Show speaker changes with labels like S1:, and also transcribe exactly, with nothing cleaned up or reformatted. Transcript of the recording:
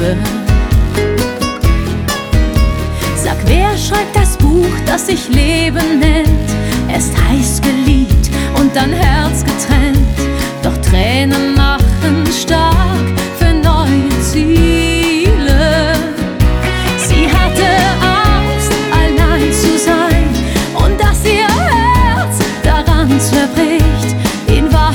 S1: Liebe. Sag, wer schreibt das Buch, das sich Leben nennt? Erst heiß geliebt und dann Herz getrennt.